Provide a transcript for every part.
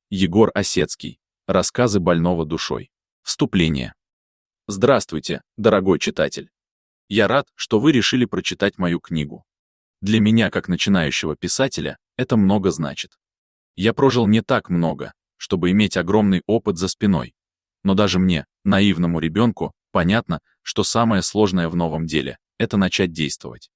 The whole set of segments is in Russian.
Егор Осецкий. Рассказы больного душой. Вступление. Здравствуйте, дорогой читатель. Я рад, что вы решили прочитать мою книгу. Для меня, как начинающего писателя, это много значит. Я прожил не так много, чтобы иметь огромный опыт за спиной. Но даже мне, наивному ребенку, понятно, что самое сложное в новом деле — это начать действовать.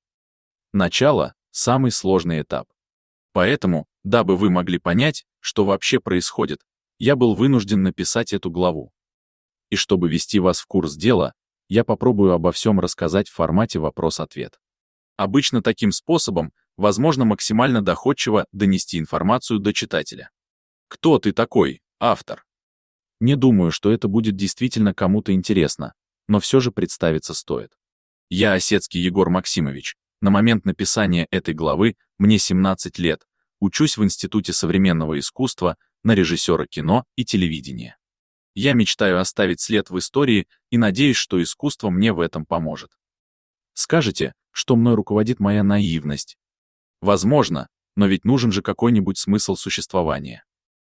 Начало — самый сложный этап. Поэтому, дабы вы могли понять, что вообще происходит, я был вынужден написать эту главу. И чтобы ввести вас в курс дела, я попробую обо всем рассказать в формате вопрос-ответ. Обычно таким способом возможно максимально доходчиво донести информацию до читателя. Кто ты такой, автор? Не думаю, что это будет действительно кому-то интересно, но все же представиться стоит. Я Осецкий Егор Максимович. На момент написания этой главы мне 17 лет, учусь в Институте современного искусства на режиссера кино и телевидения. Я мечтаю оставить след в истории и надеюсь, что искусство мне в этом поможет. Скажете, что мной руководит моя наивность? Возможно, но ведь нужен же какой-нибудь смысл существования.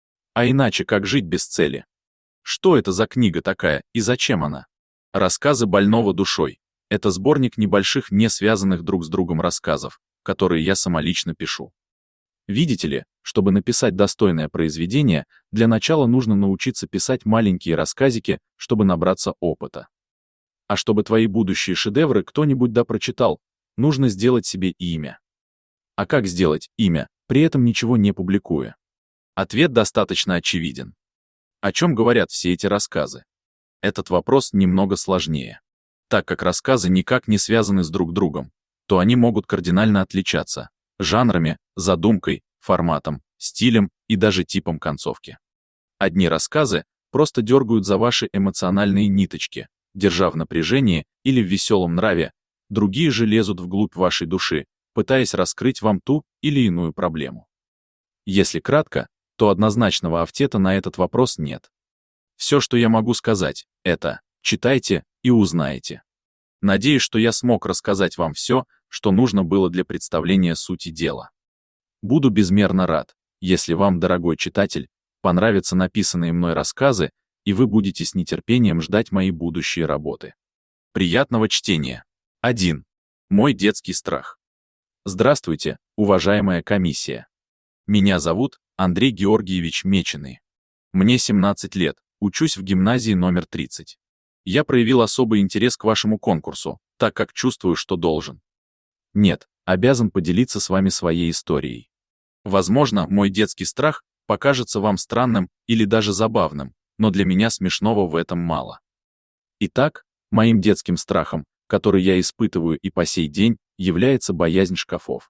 А иначе как жить без цели? Что это за книга такая и зачем она? Рассказы больного душой. Это сборник небольших, не связанных друг с другом рассказов, которые я самолично пишу. Видите ли, чтобы написать достойное произведение, для начала нужно научиться писать маленькие рассказики, чтобы набраться опыта. А чтобы твои будущие шедевры кто-нибудь допрочитал, нужно сделать себе имя. А как сделать имя, при этом ничего не публикуя? Ответ достаточно очевиден. О чем говорят все эти рассказы? Этот вопрос немного сложнее. Так как рассказы никак не связаны с друг другом, то они могут кардинально отличаться жанрами, задумкой, форматом, стилем и даже типом концовки. Одни рассказы просто дергают за ваши эмоциональные ниточки, держа в напряжении или в веселом нраве, другие же лезут вглубь вашей души, пытаясь раскрыть вам ту или иную проблему. Если кратко, то однозначного ответа на этот вопрос нет. Все, что я могу сказать, это читайте и узнаете. Надеюсь, что я смог рассказать вам все, что нужно было для представления сути дела. Буду безмерно рад, если вам, дорогой читатель, понравятся написанные мной рассказы, и вы будете с нетерпением ждать мои будущие работы. Приятного чтения. 1. Мой детский страх. Здравствуйте, уважаемая комиссия. Меня зовут Андрей Георгиевич Меченый. Мне 17 лет, учусь в гимназии номер 30. Я проявил особый интерес к вашему конкурсу, так как чувствую, что должен. Нет, обязан поделиться с вами своей историей. Возможно, мой детский страх покажется вам странным или даже забавным, но для меня смешного в этом мало. Итак, моим детским страхом, который я испытываю и по сей день, является боязнь шкафов.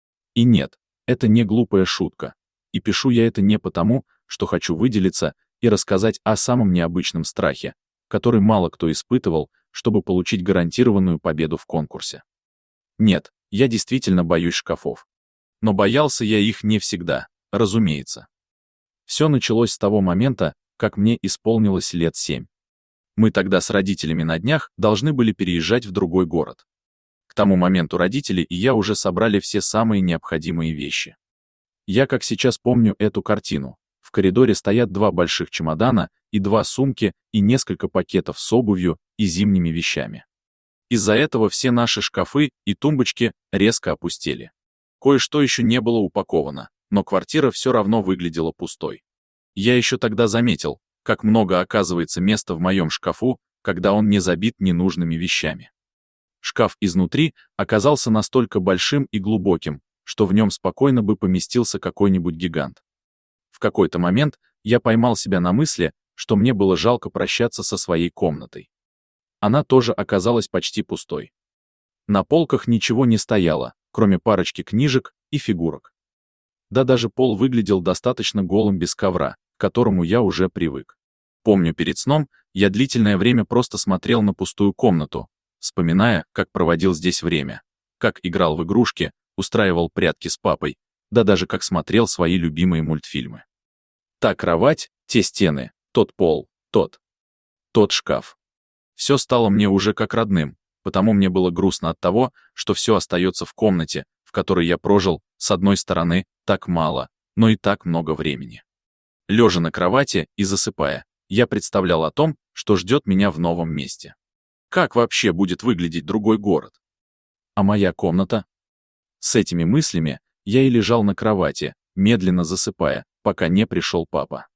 И нет, это не глупая шутка, и пишу я это не потому, что хочу выделиться и рассказать о самом необычном страхе, который мало кто испытывал, чтобы получить гарантированную победу в конкурсе. Нет, я действительно боюсь шкафов. Но боялся я их не всегда, разумеется. Все началось с того момента, как мне исполнилось лет 7. Мы тогда с родителями на днях должны были переезжать в другой город. К тому моменту родители и я уже собрали все самые необходимые вещи. Я как сейчас помню эту картину. В коридоре стоят 2 больших чемодана и 2 сумки и несколько пакетов с обувью и зимними вещами. Из-за этого все наши шкафы и тумбочки резко опустели. Кое-что еще не было упаковано, но квартира все равно выглядела пустой. Я еще тогда заметил, как много оказывается места в моем шкафу, когда он не забит ненужными вещами. Шкаф изнутри оказался настолько большим и глубоким, что в нем спокойно бы поместился какой-нибудь гигант. В какой-то момент я поймал себя на мысли, что мне было жалко прощаться со своей комнатой. Она тоже оказалась почти пустой. На полках ничего не стояло, кроме парочки книжек и фигурок. Да даже пол выглядел достаточно голым без ковра, к которому я уже привык. Помню, перед сном я длительное время просто смотрел на пустую комнату, вспоминая, как проводил здесь время, как играл в игрушки, устраивал прятки с папой, да даже как смотрел свои любимые мультфильмы. Та кровать, те стены, тот пол, тот шкаф. Все стало мне уже как родным, потому мне было грустно от того, что все остается в комнате, в которой я прожил, с одной стороны, так мало, но и так много времени. Лежа на кровати и засыпая, я представлял о том, что ждет меня в новом месте. Как вообще будет выглядеть другой город? А моя комната? С этими мыслями я и лежал на кровати, медленно засыпая, пока не пришел папа.